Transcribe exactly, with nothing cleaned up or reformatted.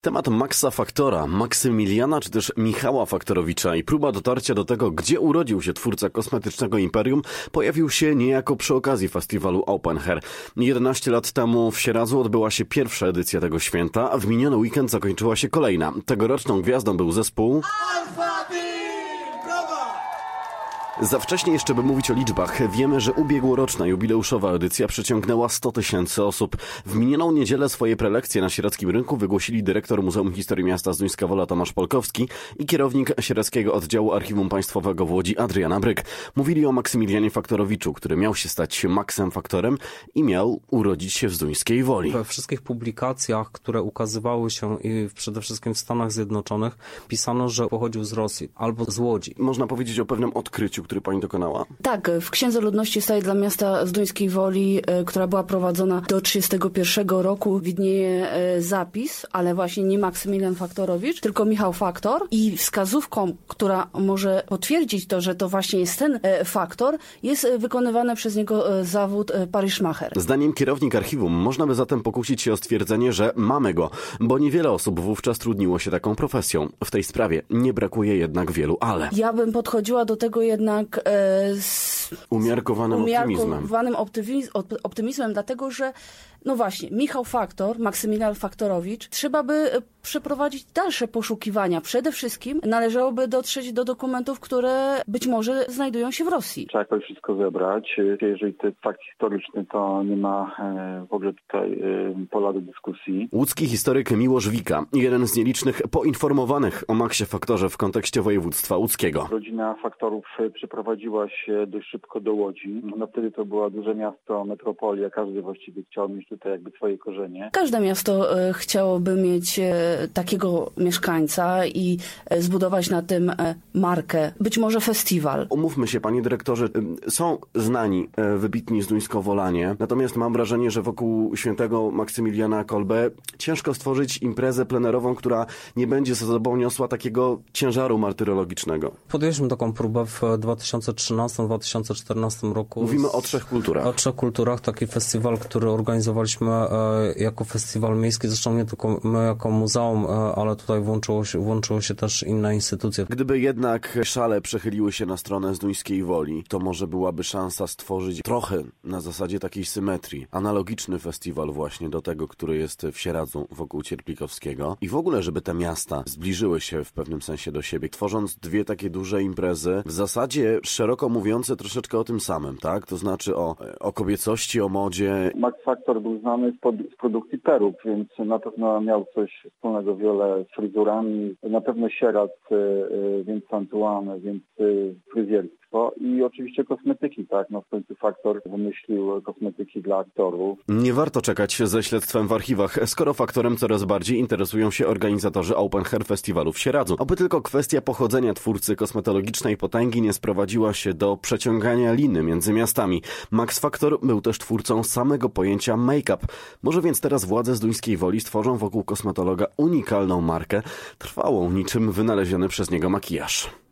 Temat Maxa Factora, Maksymiliana czy też Michała Faktorowicza i próba dotarcia do tego, gdzie urodził się twórca kosmetycznego imperium, pojawił się niejako przy okazji festiwalu Open Hair. jedenaście lat temu w Sieradzu odbyła się pierwsza edycja tego święta, a w miniony weekend zakończyła się kolejna. Tegoroczną gwiazdą był zespół Alpha Team! Brawa! Za wcześnie jeszcze by mówić o liczbach. Wiemy, że ubiegłoroczna jubileuszowa edycja przyciągnęła sto tysięcy osób. W minioną niedzielę swoje prelekcje na sieradzkim rynku wygłosili dyrektor Muzeum Historii Miasta Zduńska Wola Tomasz Polkowski i kierownik Sieradzkiego Oddziału Archiwum Państwowego w Łodzi Adriana Bryk. Mówili o Maksymilianie Faktorowiczu, który miał się stać Maxem Faktorem i miał urodzić się w Zduńskiej Woli. We wszystkich publikacjach, które ukazywały się i przede wszystkim w Stanach Zjednoczonych, pisano, że pochodził z Rosji albo z Łodzi. Można powiedzieć o pewnym odkryciu, który pani dokonała? Tak, w Księdze Ludności Starej dla Miasta Zduńskiej Woli, która była prowadzona do trzydziestego pierwszego roku, widnieje zapis, ale właśnie nie Maksymilian Faktorowicz, tylko Michał Faktor i wskazówką, która może potwierdzić to, że to właśnie jest ten Faktor, jest wykonywany przez niego zawód Paryszmacher. Zdaniem kierownik archiwum można by zatem pokusić się o stwierdzenie, że mamy go, bo niewiele osób wówczas trudniło się taką profesją. W tej sprawie nie brakuje jednak wielu ale. Ja bym podchodziła do tego jednak z umiarkowanym optymizmem. Umiarkowanym optymizmem, dlatego że no właśnie, Michał Faktor, Maksymilian Faktorowicz, trzeba by przeprowadzić dalsze poszukiwania. Przede wszystkim należałoby dotrzeć do dokumentów, które być może znajdują się w Rosji. Trzeba jakoś wszystko zebrać. Jeżeli to jest fakt historyczny, to nie ma w ogóle tutaj pola do dyskusji. Łódzki historyk Miłosz Wika, jeden z nielicznych poinformowanych o Maxie Faktorze w kontekście województwa łódzkiego. Rodzina Faktorów przeprowadziła się dość szybko do Łodzi. No wtedy to było duże miasto, metropolia. Każdy właściwie chciał mieć tutaj jakby swoje korzenie. Każde miasto e, chciałoby mieć e, takiego mieszkańca i e, zbudować na tym e, markę. Być może festiwal. Umówmy się, panie dyrektorze, są znani e, wybitni zduńskowolanie, natomiast mam wrażenie, że wokół świętego Maksymiliana Kolbe ciężko stworzyć imprezę plenerową, która nie będzie za sobą niosła takiego ciężaru martyrologicznego. Podjęliśmy taką próbę w dwa tysiące trzynastym dwa tysiące czternastym roku. Mówimy z... o trzech kulturach. O trzech kulturach. Taki festiwal, który organizowaliśmy jako festiwal miejski, zresztą nie tylko my jako muzeum, ale tutaj włączyło się, włączyło się też inne instytucje. Gdyby jednak szale przechyliły się na stronę Zduńskiej Woli, to może byłaby szansa stworzyć trochę na zasadzie takiej symetrii. Analogiczny festiwal właśnie do tego, który jest w Sieradzu wokół Cierplikowskiego. I w ogóle, żeby te miasta zbliżyły się w pewnym sensie do siebie, tworząc dwie takie duże imprezy, w zasadzie szeroko mówiące troszeczkę o tym samym, tak? To znaczy o, o kobiecości, o modzie. Max Factor był znany z, pod, z produkcji peruk, więc na pewno miał coś wspólnego wiele z fryzurami. Na pewno Sieradz, więc Santuan, więc fryzjerstwo i oczywiście kosmetyki, tak? No w końcu Faktor wymyślił kosmetyki dla aktorów. Nie warto czekać ze śledztwem w archiwach, skoro Faktorem coraz bardziej interesują się organizatorzy Open Hair Festiwalu w Sieradzu. Oby tylko kwestia pochodzenia twórcy kosmetologicznej potęgi nie sprowadziła się do przeciągania liny między miastami. Max Factor był też twórcą samego pojęcia make-up. Może więc teraz władze Zduńskiej Woli stworzą wokół kosmetologa unikalną markę, trwałą niczym wynaleziony przez niego makijaż.